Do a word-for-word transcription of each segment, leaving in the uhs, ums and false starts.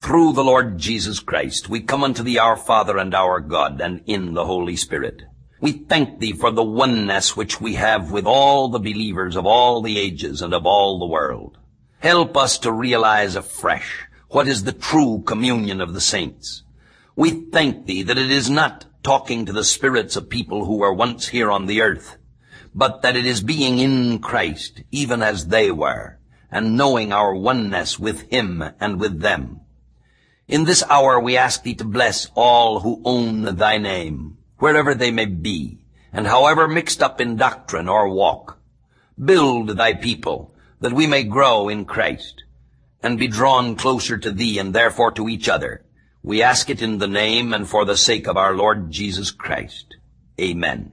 through the Lord Jesus Christ, we come unto thee, our Father and our God, and in the Holy Spirit. We thank thee for the oneness which we have with all the believers of all the ages and of all the world. Help us to realize afresh what is the true communion of the saints. We thank thee that it is not talking to the spirits of people who were once here on the earth, but that it is being in Christ, even as they were, and knowing our oneness with him and with them. In this hour we ask thee to bless all who own thy name, wherever they may be, and however mixed up in doctrine or walk. Build thy people, that we may grow in Christ, and be drawn closer to thee and therefore to each other. We ask it in the name and for the sake of our Lord Jesus Christ. Amen.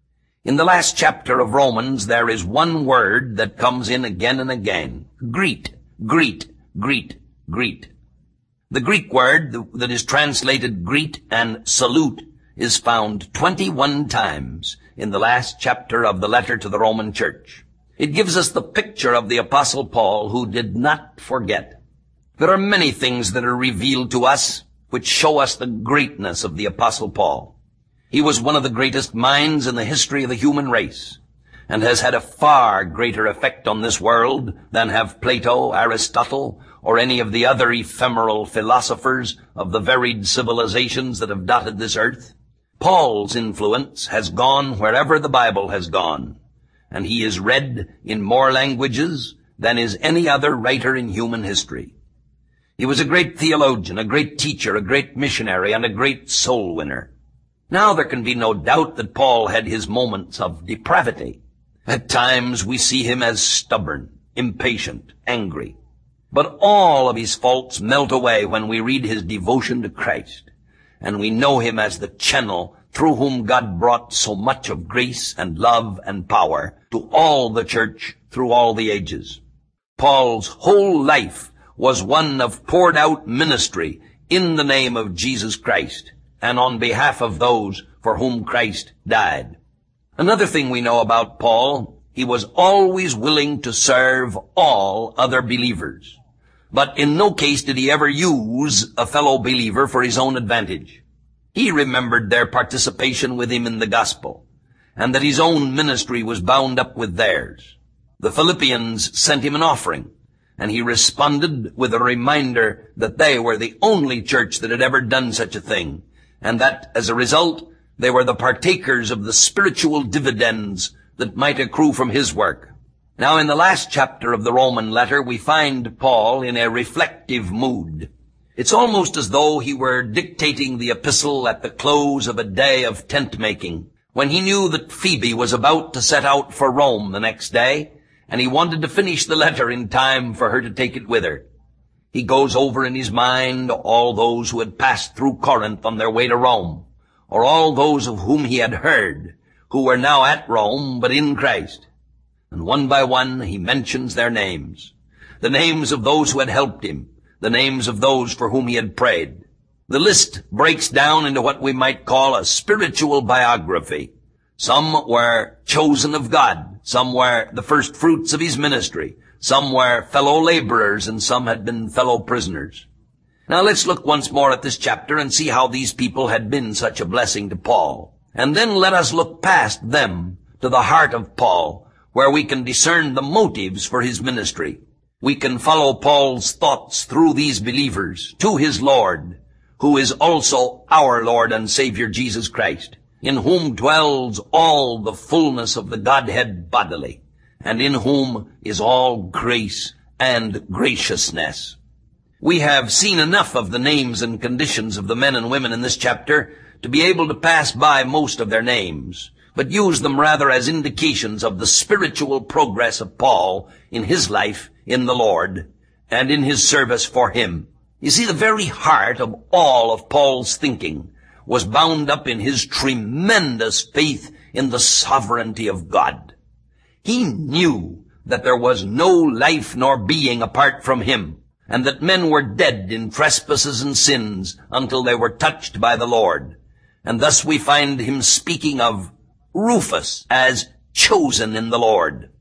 In the last chapter of Romans, there is one word that comes in again and again. Greet, greet, greet, greet. The Greek word that is translated greet and salute is found twenty-one times in the last chapter of the letter to the Roman church. It gives us the picture of the Apostle Paul, who did not forget. There are many things that are revealed to us which show us the greatness of the Apostle Paul. He was one of the greatest minds in the history of the human race, and has had a far greater effect on this world than have Plato, Aristotle, or any of the other ephemeral philosophers of the varied civilizations that have dotted this earth. Paul's influence has gone wherever the Bible has gone, and he is read in more languages than is any other writer in human history. He was a great theologian, a great teacher, a great missionary, and a great soul winner. Now there can be no doubt that Paul had his moments of depravity. At times we see him as stubborn, impatient, angry. But all of his faults melt away when we read his devotion to Christ, and we know him as the channel through whom God brought so much of grace and love and power to all the church through all the ages. Paul's whole life was one of poured out ministry in the name of Jesus Christ and on behalf of those for whom Christ died. Another thing we know about Paul, he was always willing to serve all other believers. But in no case did he ever use a fellow believer for his own advantage. He remembered their participation with him in the gospel, and that his own ministry was bound up with theirs. The Philippians sent him an offering, and he responded with a reminder that they were the only church that had ever done such a thing, and that, as a result, they were the partakers of the spiritual dividends that might accrue from his work. Now, in the last chapter of the Roman letter, we find Paul in a reflective mood. It's almost as though he were dictating the epistle at the close of a day of tent-making, when he knew that Phoebe was about to set out for Rome the next day, and he wanted to finish the letter in time for her to take it with her. He goes over in his mind all those who had passed through Corinth on their way to Rome, or all those of whom he had heard, who were now at Rome but in Christ. And one by one he mentions their names, the names of those who had helped him, the names of those for whom he had prayed. The list breaks down into what we might call a spiritual biography. Some were chosen of God, some were the first fruits of his ministry, some were fellow laborers, and some had been fellow prisoners. Now let's look once more at this chapter and see how these people had been such a blessing to Paul. And then let us look past them to the heart of Paul, where we can discern the motives for his ministry. We can follow Paul's thoughts through these believers to his Lord, who is also our Lord and Savior Jesus Christ, in whom dwells all the fullness of the Godhead bodily, and in whom is all grace and graciousness. We have seen enough of the names and conditions of the men and women in this chapter to be able to pass by most of their names, but use them rather as indications of the spiritual progress of Paul in his life in the Lord and in his service for him. You see, the very heart of all of Paul's thinking was bound up in his tremendous faith in the sovereignty of God. He knew that there was no life nor being apart from him, and that men were dead in trespasses and sins until they were touched by the Lord. And thus we find him speaking of Rufus as chosen in the Lord.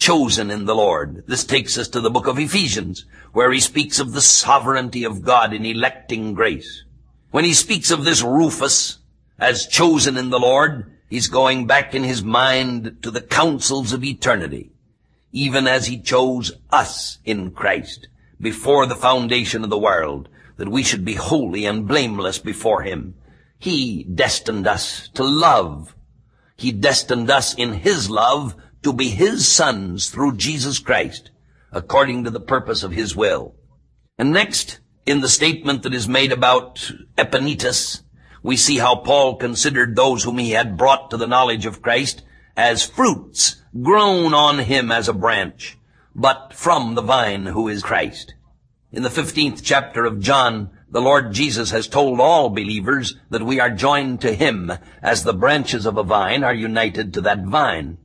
chosen in the Lord. This takes us to the book of Ephesians, where he speaks of the sovereignty of God in electing grace. When he speaks of this Rufus as chosen in the Lord, he's going back in his mind to the counsels of eternity, even as he chose us in Christ before the foundation of the world, that we should be holy and blameless before him. He destined us to love. He destined us in his love to be his sons through Jesus Christ, according to the purpose of his will. And next, in the statement that is made about Epaenetus, we see how Paul considered those whom he had brought to the knowledge of Christ as fruits grown on him as a branch, but from the vine who is Christ. In the fifteenth chapter of John, the Lord Jesus has told all believers that we are joined to him as the branches of a vine are united to that vine.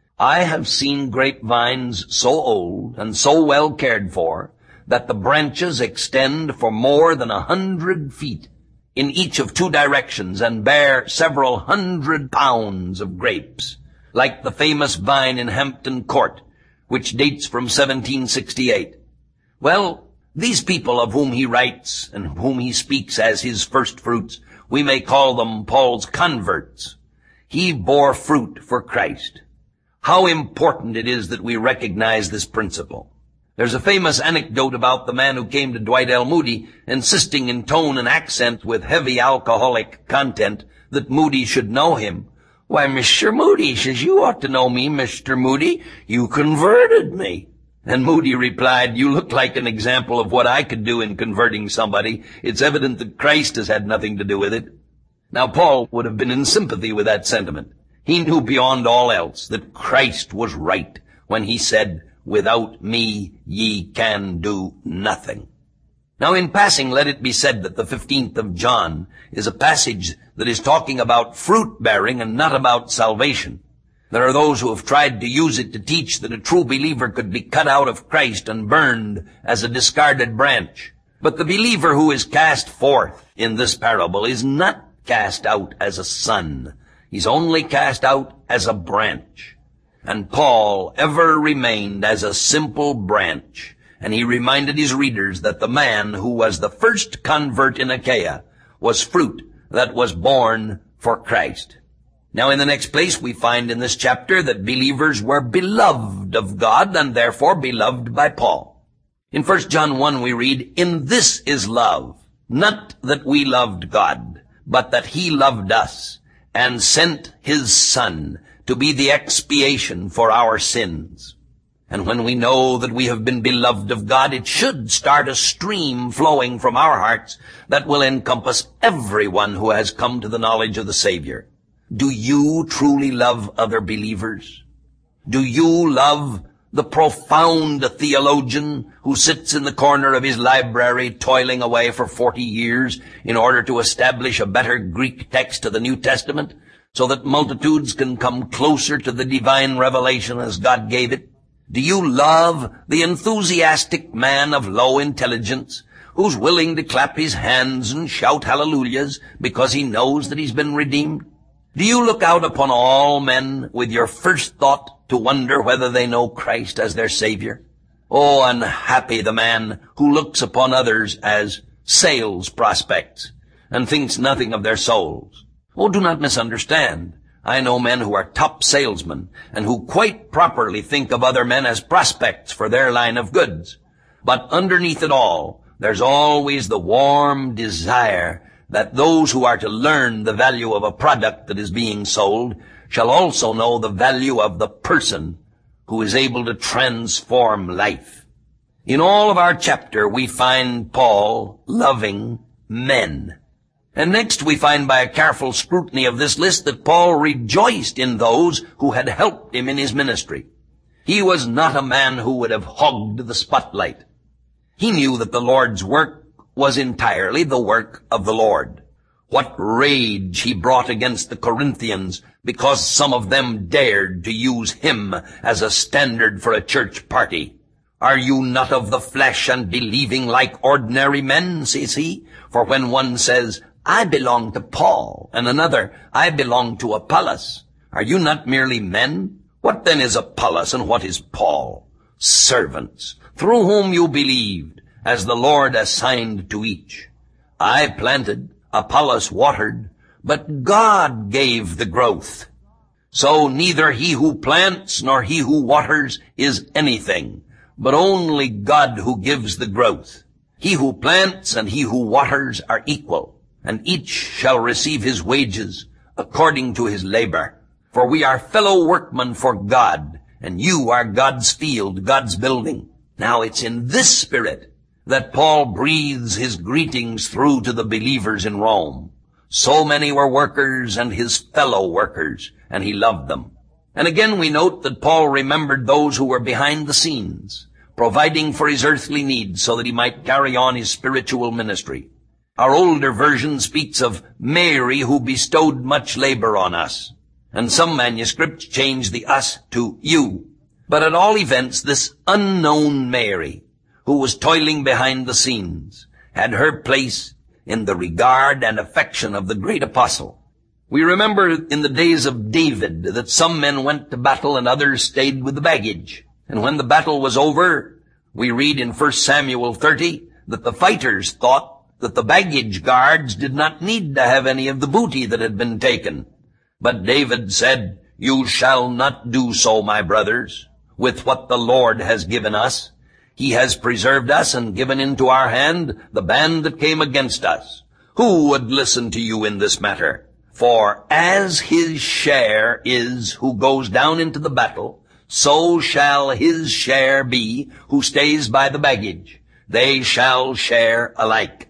I have seen grapevines so old and so well cared for that the branches extend for more than a hundred feet in each of two directions and bear several hundred pounds of grapes, like the famous vine in Hampton Court, which dates from seventeen sixty-eight. Well, these people of whom he writes and whom he speaks as his first fruits, we may call them Paul's converts. He bore fruit for Christ. How important it is that we recognize this principle. There's a famous anecdote about the man who came to Dwight L. Moody, insisting in tone and accent with heavy alcoholic content that Moody should know him. "Why, Mister Moody," says, "you ought to know me, Mister Moody. You converted me." And Moody replied, "You look like an example of what I could do in converting somebody. It's evident that Christ has had nothing to do with it." Now, Paul would have been in sympathy with that sentiment. He knew beyond all else that Christ was right when he said, "Without me ye can do nothing." Now, in passing, let it be said that the fifteenth of John is a passage that is talking about fruit-bearing and not about salvation. There are those who have tried to use it to teach that a true believer could be cut out of Christ and burned as a discarded branch. But the believer who is cast forth in this parable is not cast out as a son. He's only cast out as a branch. And Paul ever remained as a simple branch. And he reminded his readers that the man who was the first convert in Achaia was fruit that was born for Christ. Now, in the next place, we find in this chapter that believers were beloved of God and therefore beloved by Paul. In First John one, we read, "In this is love, not that we loved God, but that he loved us and sent his Son to be the expiation for our sins." And when we know that we have been beloved of God, it should start a stream flowing from our hearts that will encompass everyone who has come to the knowledge of the Savior. Do you truly love other believers? Do you love the profound theologian who sits in the corner of his library toiling away for forty years in order to establish a better Greek text to the New Testament so that multitudes can come closer to the divine revelation as God gave it? Do you love the enthusiastic man of low intelligence who's willing to clap his hands and shout hallelujahs because he knows that he's been redeemed? Do you look out upon all men with your first thought to wonder whether they know Christ as their Savior? Oh, unhappy the man who looks upon others as sales prospects and thinks nothing of their souls. Oh, do not misunderstand. I know men who are top salesmen and who quite properly think of other men as prospects for their line of goods. But underneath it all, there's always the warm desire that those who are to learn the value of a product that is being sold shall also know the value of the person who is able to transform life. In all of our chapter, we find Paul loving men. And next we find by a careful scrutiny of this list that Paul rejoiced in those who had helped him in his ministry. He was not a man who would have hogged the spotlight. He knew that the Lord's work was entirely the work of the Lord. What rage he brought against the Corinthians because some of them dared to use him as a standard for a church party. "Are you not of the flesh and believing like ordinary men?" says he. For when one says, "I belong to Paul," and another, "I belong to Apollos," are you not merely men? What then is Apollos, and what is Paul? Servants, through whom you believed, as the Lord assigned to each. I planted, Apollos watered, but God gave the growth. So neither he who plants nor he who waters is anything, but only God who gives the growth. He who plants and he who waters are equal, and each shall receive his wages according to his labor. For we are fellow workmen for God, and you are God's field, God's building. Now it's in this spirit that Paul breathes his greetings through to the believers in Rome. So many were workers and his fellow workers, and he loved them. And again we note that Paul remembered those who were behind the scenes, providing for his earthly needs so that he might carry on his spiritual ministry. Our older version speaks of Mary, who bestowed much labor on us, and some manuscripts change the us to you. But at all events, this unknown Mary, who was toiling behind the scenes, had her place in the regard and affection of the great apostle. We remember in the days of David that some men went to battle and others stayed with the baggage. And when the battle was over, we read in First Samuel thirty that the fighters thought that the baggage guards did not need to have any of the booty that had been taken. But David said, "You shall not do so, my brothers, with what the Lord has given us. He has preserved us and given into our hand the band that came against us. Who would listen to you in this matter? For as his share is who goes down into the battle, so shall his share be who stays by the baggage. They shall share alike."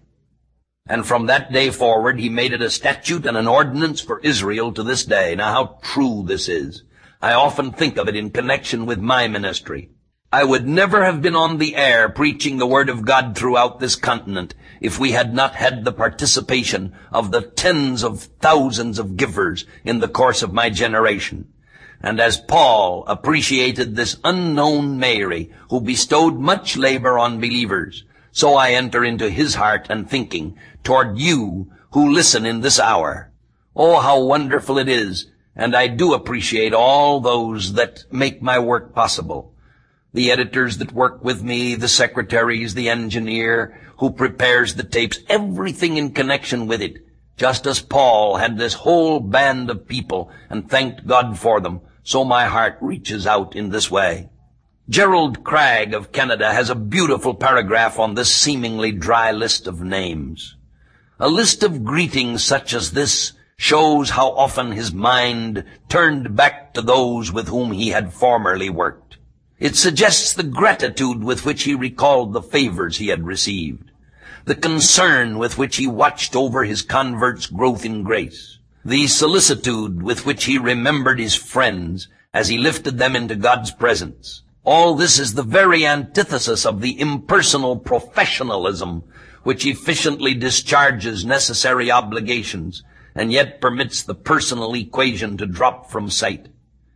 And from that day forward, he made it a statute and an ordinance for Israel to this day. Now, how true this is. I often think of it in connection with my ministry. I would never have been on the air preaching the Word of God throughout this continent if we had not had the participation of the tens of thousands of givers in the course of my generation. And as Paul appreciated this unknown Mary, who bestowed much labor on believers, so I enter into his heart and thinking toward you who listen in this hour. Oh, how wonderful it is, and I do appreciate all those that make my work possible. The editors that work with me, the secretaries, the engineer who prepares the tapes, everything in connection with it. Just as Paul had this whole band of people and thanked God for them, so my heart reaches out in this way. Gerald Cragg of Canada has a beautiful paragraph on this seemingly dry list of names. A list of greetings such as this shows how often his mind turned back to those with whom he had formerly worked. It suggests the gratitude with which he recalled the favors he had received, the concern with which he watched over his converts' growth in grace, the solicitude with which he remembered his friends as he lifted them into God's presence. All this is the very antithesis of the impersonal professionalism which efficiently discharges necessary obligations and yet permits the personal equation to drop from sight.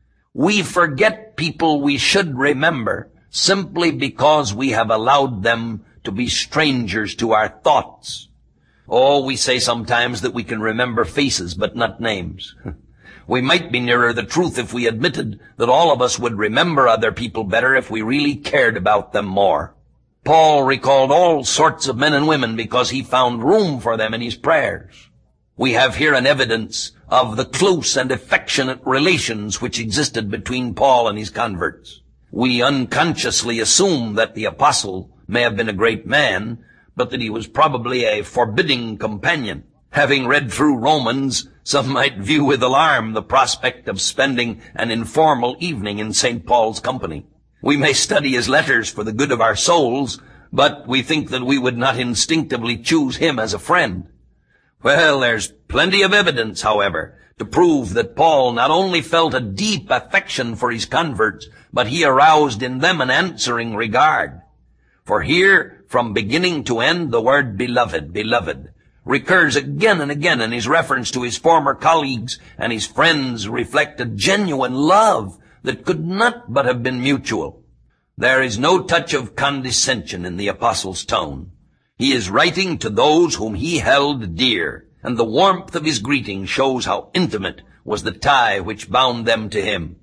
We forget people we should remember simply because we have allowed them to be strangers to our thoughts. Oh, we say sometimes that we can remember faces but not names. We might be nearer the truth if we admitted that all of us would remember other people better if we really cared about them more. Paul recalled all sorts of men and women because he found room for them in his prayers. We have here an evidence of the close and affectionate relations which existed between Paul and his converts. We unconsciously assume that the apostle may have been a great man, but that he was probably a forbidding companion. Having read through Romans, some might view with alarm the prospect of spending an informal evening in Saint Paul's company. We may study his letters for the good of our souls, but we think that we would not instinctively choose him as a friend. Well, there's plenty of evidence, however, to prove that Paul not only felt a deep affection for his converts, but he aroused in them an answering regard. For here, from beginning to end, the word beloved, beloved, recurs again and again, and his reference to his former colleagues and his friends reflected genuine love that could not but have been mutual. There is no touch of condescension in the apostle's tone. He is writing to those whom he held dear, and the warmth of his greeting shows how intimate was the tie which bound them to him.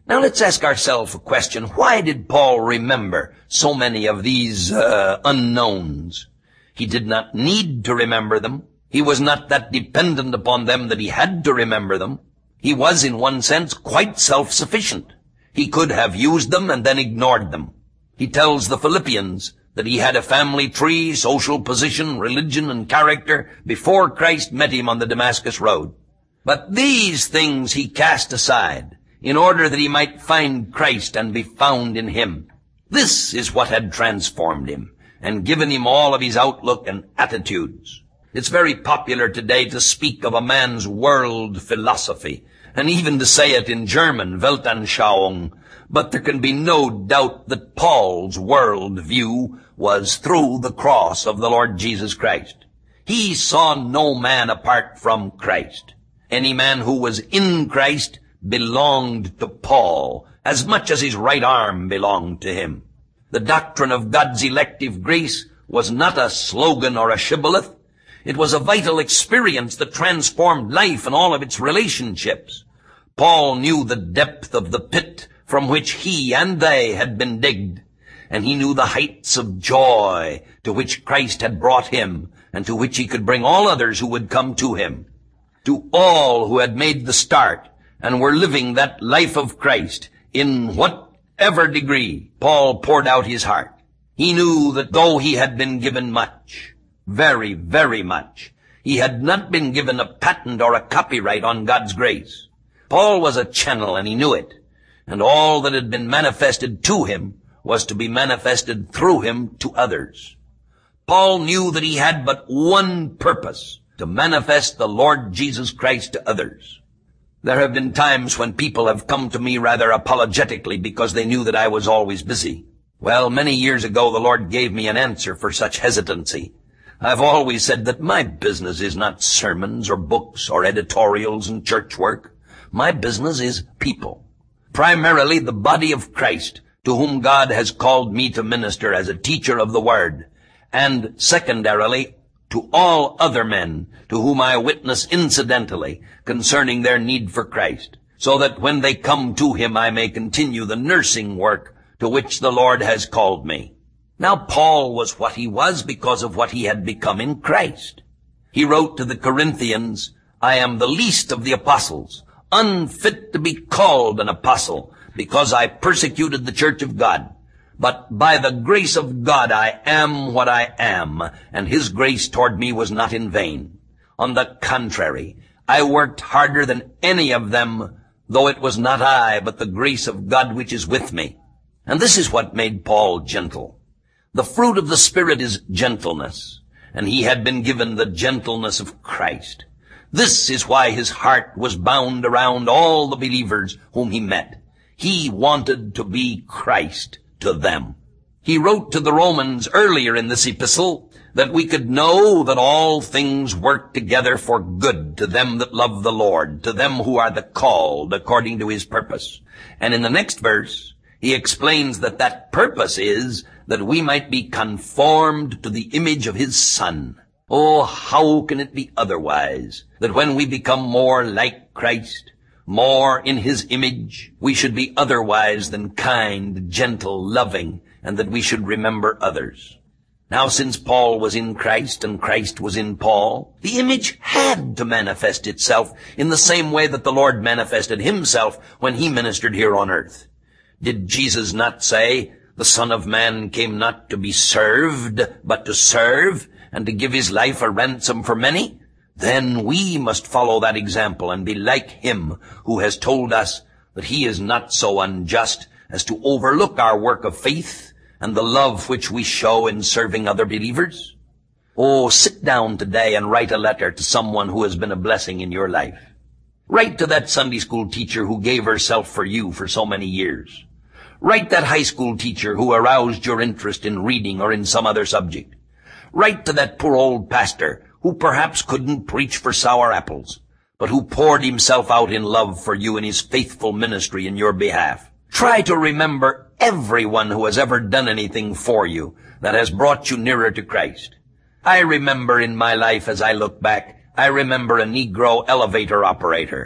Now let's ask ourselves a question. Why did Paul remember so many of these uh, unknowns? He did not need to remember them. He was not that dependent upon them that he had to remember them. He was, in one sense, quite self-sufficient. He could have used them and then ignored them. He tells the Philippians that he had a family tree, social position, religion, and character before Christ met him on the Damascus road. But these things he cast aside in order that he might find Christ and be found in him. This is what had transformed him and given him all of his outlook and attitudes. It's very popular today to speak of a man's world philosophy, and even to say it in German, Weltanschauung. But there can be no doubt that Paul's world view was through the cross of the Lord Jesus Christ. He saw no man apart from Christ. Any man who was in Christ belonged to Paul, as much as his right arm belonged to him. The doctrine of God's elective grace was not a slogan or a shibboleth. It was a vital experience that transformed life and all of its relationships. Paul knew the depth of the pit from which he and they had been digged, and he knew the heights of joy to which Christ had brought him and to which he could bring all others who would come to him. To all who had made the start and were living that life of Christ in whatever degree, Paul poured out his heart. He knew that though he had been given much, very, very much, he had not been given a patent or a copyright on God's grace. Paul was a channel, and he knew it, and all that had been manifested to him was to be manifested through him to others. Paul knew that he had but one purpose, to manifest the Lord Jesus Christ to others. There have been times when people have come to me rather apologetically because they knew that I was always busy. Well, many years ago the Lord gave me an answer for such hesitancy. I've always said that my business is not sermons or books or editorials and church work. My business is people. Primarily the body of Christ, to whom God has called me to minister as a teacher of the Word, and secondarily to all other men to whom I witness incidentally concerning their need for Christ, so that when they come to him I may continue the nursing work to which the Lord has called me. Now Paul was what he was because of what he had become in Christ. He wrote to the Corinthians, I am the least of the apostles, unfit to be called an apostle, because I persecuted the church of God. But by the grace of God I am what I am, and his grace toward me was not in vain. On the contrary, I worked harder than any of them, though it was not I, but the grace of God which is with me. And this is what made Paul gentle. The fruit of the Spirit is gentleness, and he had been given the gentleness of Christ. This is why his heart was bound around all the believers whom he met. He wanted to be Christ to them. He wrote to the Romans earlier in this epistle that we could know that all things work together for good to them that love the Lord, to them who are the called according to his purpose. And in the next verse, he explains that that purpose is that we might be conformed to the image of his Son. Oh, how can it be otherwise, that when we become more like Christ, more in his image, we should be otherwise than kind, gentle, loving, and that we should remember others. Now, since Paul was in Christ and Christ was in Paul, the image had to manifest itself in the same way that the Lord manifested himself when he ministered here on earth. Did Jesus not say, the Son of Man came not to be served, but to serve, and to give his life a ransom for many? Then we must follow that example and be like him who has told us that he is not so unjust as to overlook our work of faith and the love which we show in serving other believers. Oh, sit down today and write a letter to someone who has been a blessing in your life. Write to that Sunday school teacher who gave herself for you for so many years. Write that high school teacher who aroused your interest in reading or in some other subject. Write to that poor old pastor who perhaps couldn't preach for sour apples, but who poured himself out in love for you in his faithful ministry in your behalf. Try to remember everyone who has ever done anything for you that has brought you nearer to Christ. I remember in my life as I look back, I remember a Negro elevator operator.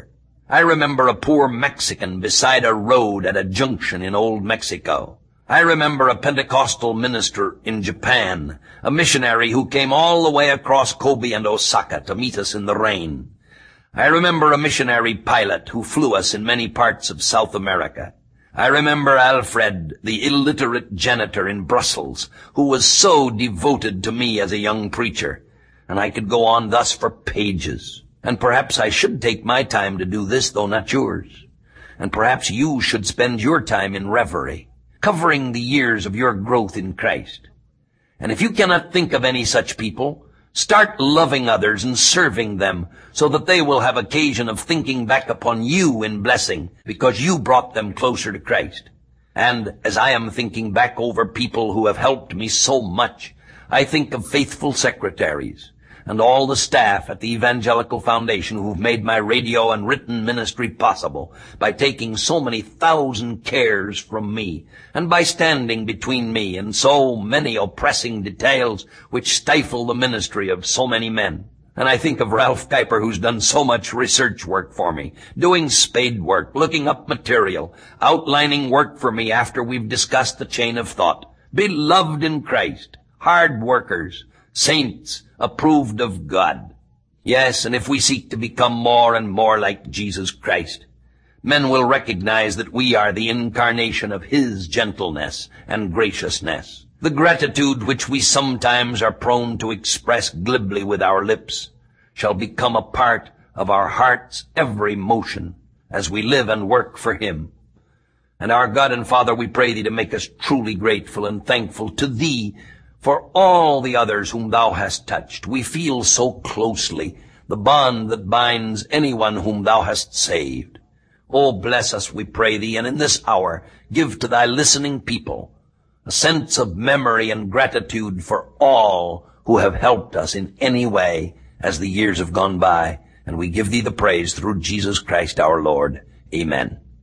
I remember a poor Mexican beside a road at a junction in Old Mexico. I remember a Pentecostal minister in Japan, a missionary who came all the way across Kobe and Osaka to meet us in the rain. I remember a missionary pilot who flew us in many parts of South America. I remember Alfred, the illiterate janitor in Brussels, who was so devoted to me as a young preacher. And I could go on thus for pages. And perhaps I should take my time to do this, though not yours. And perhaps you should spend your time in reverie, covering the years of your growth in Christ. And if you cannot think of any such people, start loving others and serving them so that they will have occasion of thinking back upon you in blessing because you brought them closer to Christ. And as I am thinking back over people who have helped me so much, I think of faithful secretaries and all the staff at the Evangelical Foundation who've made my radio and written ministry possible by taking so many thousand cares from me and by standing between me and so many oppressing details which stifle the ministry of so many men. And I think of Ralph Kuiper, who's done so much research work for me, doing spade work, looking up material, outlining work for me after we've discussed the chain of thought. Beloved in Christ, hard workers, saints, approved of God. Yes, and if we seek to become more and more like Jesus Christ, men will recognize that we are the incarnation of His gentleness and graciousness. The gratitude which we sometimes are prone to express glibly with our lips shall become a part of our heart's every motion as we live and work for Him. And our God and Father, we pray Thee to make us truly grateful and thankful to Thee for all the others whom Thou hast touched. We feel so closely the bond that binds anyone whom Thou hast saved. Oh, bless us, we pray Thee, and in this hour give to Thy listening people a sense of memory and gratitude for all who have helped us in any way as the years have gone by. And we give Thee the praise through Jesus Christ our Lord. Amen.